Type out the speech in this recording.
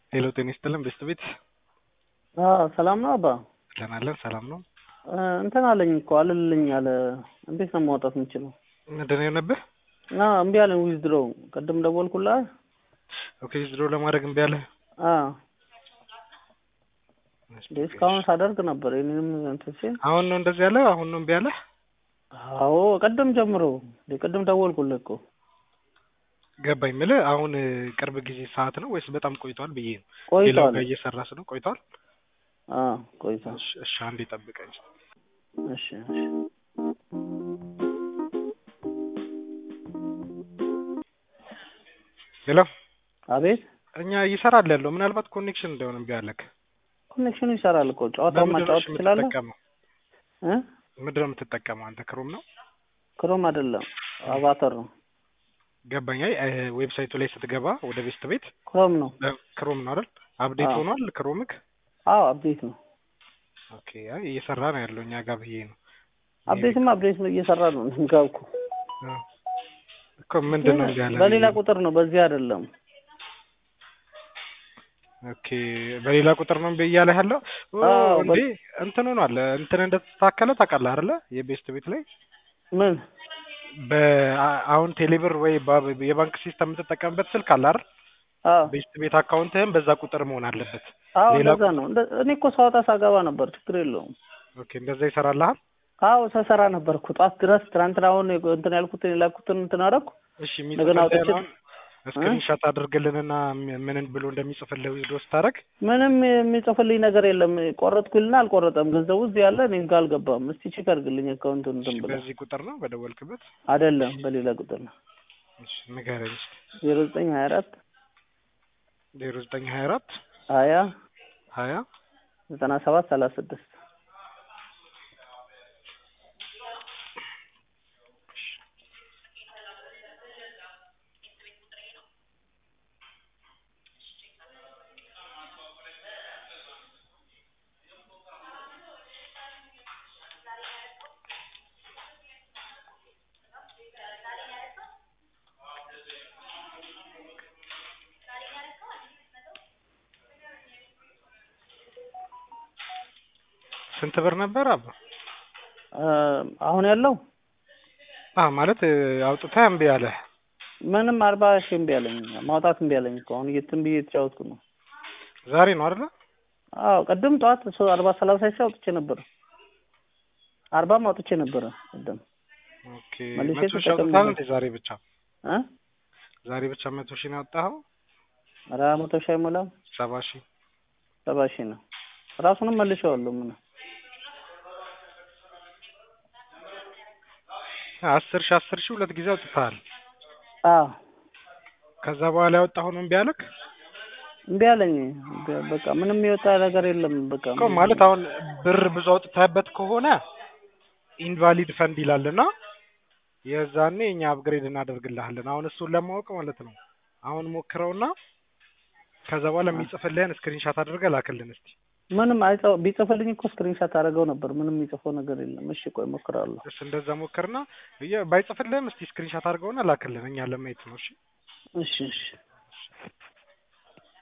ሄሎ ጤና ይስጥልን ቤት ሰላም ነው አባ። አለን ሰላም ነው። እንትን አለኝ እኮ አልልኝ አለ። እንዴት ነው ማውጣት የምችለው? ምንድን ነው የሆነብህ? እምቢ አለኝ ዊዝድሮ። ቅድም ደወልኩልህ። ኦኬ ዊዝድሮ ለማድረግ እምቢ አለ። እስካሁን ሳደርግ ነበር። እኔንም እንትን ሲል አሁን ነው እንደዚህ ያለ? አሁን ነው እምቢ አለ? አዎ ቅድም ጀምሮ ቅድም ደወልኩልህ እኮ። ገባኝ የምልህ አሁን ቅርብ ጊዜ ሰዓት ነው ወይስ በጣም ቆይቷል ብዬ ነው። ሌላው ጋር እየሰራስ ነው ቆይቷል? ቆይቷል። እሺ አንዴ ጠብቀኝ። እሺ ሄሎ አቤት። እኛ ይሰራል ያለው ምናልባት ኮኔክሽን እንደሆነ እምቢ አለክ። ኮኔክሽኑ ይሰራል እኮ ጨዋታው ማጫወት ትችላለህ። ምንድን ነው የምትጠቀመው አንተ? ክሮም ነው? ክሮም አይደለም አቫተር ነው። ገባኝ። ዌብሳይቱ ላይ ስትገባ ወደ ቤት ክሮም ነው። ክሮም ነው አይደል? አፕዴት ሆኗል ክሮምክ? አዎ አፕዴት ነው። ኦኬ እየሰራ ነው ያለው እኛ ጋር ብዬ ነው። አፕዴት ነው እየሰራ ነው እንጋውኩ እኮ ምንድን ነው ያለ? በሌላ ቁጥር ነው በዚህ አይደለም። ኦኬ በሌላ ቁጥር ነው በእያለ ያለው እንዴ? እንትን ሆኗል። እንትን እንደተስተካከለ ታውቃለህ አይደለ? ቤት ላይ ምን አሁን ቴሌብር ወይ የባንክ ሲስተም የምትጠቀምበት ስልክ አለ አይደል? ቤት አካውንትህም በዛ ቁጥር መሆን አለበት። ሌላ ነው። እኔ እኮ ሳወጣ ሳገባ ነበር። ችግር የለውም። ኦኬ እንደዛ ይሰራልሃል? ሰሰራ ነበርኩ ጧት ድረስ። ትናንትና አሁን እንትን ያልኩትን የላኩትን እንትን አደረኩ። እሺ እንደገና አውጥቼ ስክሪንሾት አድርግልንና ምን ብሎ እንደሚጽፍልህ ዊዝድሮ ስታደርግ ምንም የሚጽፍልኝ ነገር የለም። ቆረጥኩልና አልቆረጠም ገንዘቡ እዚህ ያለ እኔ ጋር አልገባም። እስቲ ቼክ አድርግልኝ አካውንቱን እንትን ብለህ። በዚህ ቁጥር ነው በደወልክበት? አይደለም በሌላ ቁጥር ነው። እሺ ንገረኝ። 0924 0924 20 97 36 ስንት ብር ነበር አባ? አሁን ያለው ማለት አውጥተህ እምቢ አለ? ምንም 40 ሺህ እምቢ አለኝ። ማውጣት እምቢ አለኝ እኮ አሁን እየተንብዬ የተጫወትኩ ነው። ዛሬ ነው አይደል? ቅድም ጠዋት 40 30 ሺህ አውጥቼ ነበር። 40 አውጥቼ ነበር ቅድም። ኦኬ 100 ሺህ አውጥተሃል እንዴ ዛሬ ብቻ? ዛሬ ብቻ 100 ሺህ ነው ያወጣኸው? 100 ሺህ አይሞላም። 70 ሺህ ነው። ራሱንም መልሼዋለሁ። ምን 10 ሺህ ሁለት ጊዜ አውጥተሃል? ከዛ በኋላ ያወጣኸው ነው እምቢ አለክ? እምቢ አለኝ። በቃ ምንም የወጣ ነገር የለም። በቃ እኮ ማለት አሁን ብር ብዙ አውጥተህበት ከሆነ ኢንቫሊድ ፈንድ ይላልና የዛኔ እኛ አፕግሬድ እናደርግልሃለን። አሁን እሱን ለማወቅ ማለት ነው። አሁን ሞክረውና ከዛ በኋላ የሚጽፍልህን ስክሪንሾት አድርገህ ላክልን እስቲ። ምንም ቢጽፍልኝ እኮ ስክሪንሾት አደረገው ነበር። ምንም የሚጽፈው ነገር የለም። እሺ ቆይ ሞክራለሁ። እሺ እንደዛ ሞክርና ባይጽፍልህም እስቲ ስክሪንሾት አድርገውና ላክልን እኛ ለማየት ነው። እሺ